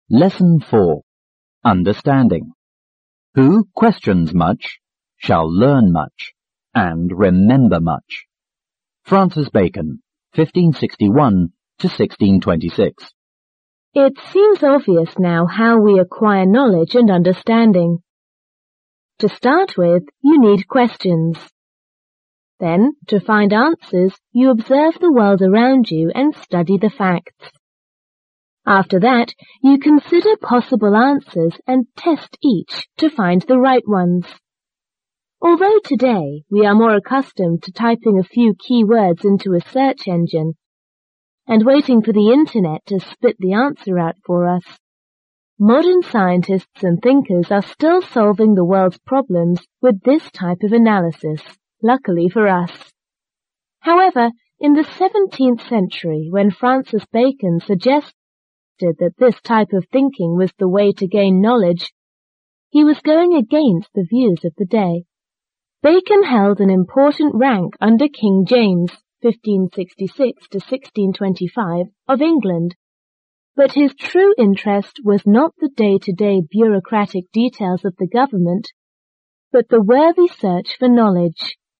Lesson 4. Understanding. Who questions much shall learn much and remember much. Francis Bacon, 1561 to 1626. It seems obvious now how we acquire knowledge and understanding. To start with, you need questions. Then, to find answers, you observe the world around you and study the facts. After that, you consider possible answers and test each to find the right ones. Although today we are more accustomed to typing a few keywords into a search engine and waiting for the internet to spit the answer out for us, modern scientists and thinkers are still solving the world's problems with this type of analysis, luckily for us. However, in the 17th century, when Francis Bacon suggested that this type of thinking was the way to gain knowledge, he was going against the views of the day. Bacon held an important rank under King James, 1566 to 1625, of England, but his true interest was not the day-to-day bureaucratic details of the government, but the worthy search for knowledge.